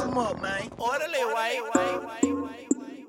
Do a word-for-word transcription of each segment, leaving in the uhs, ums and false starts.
them up, man. Orderly, white.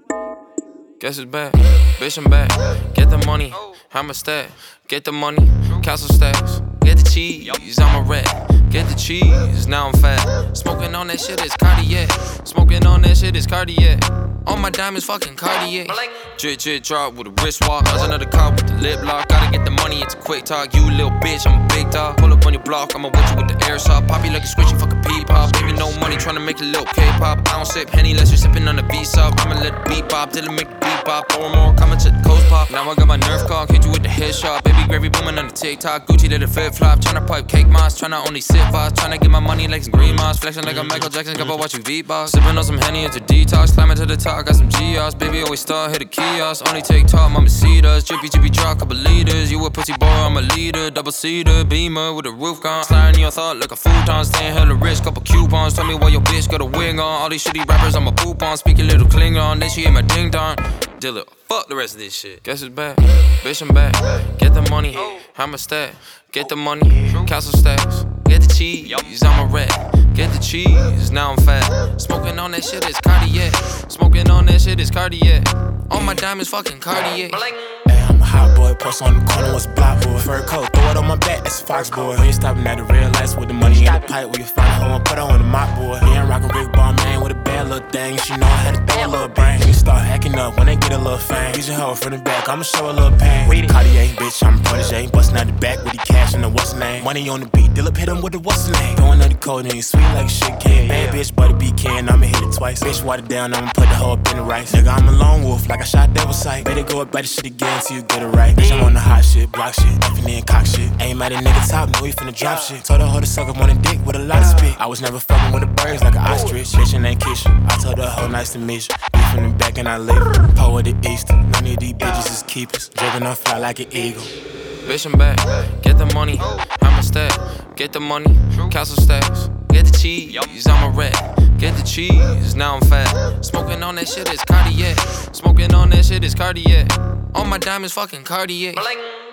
Guess it's back, bitch I'm back. Get the money, I'm a stat. Get the money, castle stacks. Get the cheese, I'm a rat. Get the cheese, now I'm fat. Smoking on that shit, it's Cartier. Smoking on that shit, it's Cartier. All my diamonds, fucking Cartier. Drip, drip, drop with a wristwatch. Cause another car with the lip lock. Gotta get the money, it's a quick talk. You little bitch, I'm a big dog. Pull up on your block, I'ma whip you with the airsoft. Poppy like a switch, you fucking P-pop. Baby, no money, tryna make a little K-pop. I don't sip Henny unless you're sipping on the V-Sop. I'ma let the beat pop, till it make the beat pop. Four more coming to the coast pop. Now I got my Nerf car, hit you with the headshot. Baby, gravy booming on the TikTok. Gucci to the flip-flop. Tryna pipe cake moss, tryna only sip vibes. Tryna get my money like some green moss. Flexing like a Michael Jackson, couple watching V-Box. Sipping on some Henny, it's a detox. Climbing to the top, got some G-Ops. Baby, always start, hit a kiosk. Only take top, mama see us. Drippy, drippy, drop, couple liters. You a pussy boy, I'm a leader. Double-seater, beamer with a roof gone. Sliding in your thought like a futon. Staying hella rich, couple coupons. Tell me why your bitch got a wing on. All these shitty rappers, I'm a poop on. Speak a little Klingon, then she hit my ding-dong. Dilla, fuck the rest of this shit. Guess it's back, bitch I'm back. Get the money, I'm a stat. Get the money, castle stacks. Get the cheese, I'm a rat. Get the cheese, now I'm fat. Smoking on that shit, it's Cartier. Smoking on that shit, it's Cartier. All my diamonds, fucking Cartier. Hey, I'm a hot boy, post on the corner, what's block boy. Fur coat, throw it on my back, that's a fox boy. We ain't stopping at the real lights with the money in the pipe. Where you find a hoe and put her on the mop boy. Yeah, I'm rockin' Rick Ball, man, with a bad little thing. She know I had to throw a little brain. We start hacking up when they get a little fame. Use your hoe from the back, I'ma show a little pain. Cartier, bitch, I'm a protege. Bustin' out the back with the cash and the what's the name. Money on the beat, Dillip hit him with the what's the name. Throwing out the code and sweet like a shit can. Bad bitch, but a B can, I'ma hit it twice. Bitch, water down, I'ma put the hoe up in the rice. Nigga, I'm a lone wolf, like I shot devil sight. Better go up by the shit again till you get it right. Bitch, I'm on the hot shit, block shit, effing in cock shit. Aim at a nigga top, know he finna drop shit. Told her hoe to suck up on a dick with a lot of spit. I was never fucking with the birds like an ostrich. Bitch, and ain't kiss you. I told her hoe nice to meet you. Be from the back and I leave her. Power the east, none of these bitches is keepers. Driven on fly like an eagle. Bitch, I'm back. Get the money, I'm a stat. Get the money, castle stacks. Get the cheese, I'm a rat. Get the cheese, now I'm fat. Smoking on that shit, it's Cartier. Smoking on that shit, it's Cartier. All my diamonds, fucking Cartier.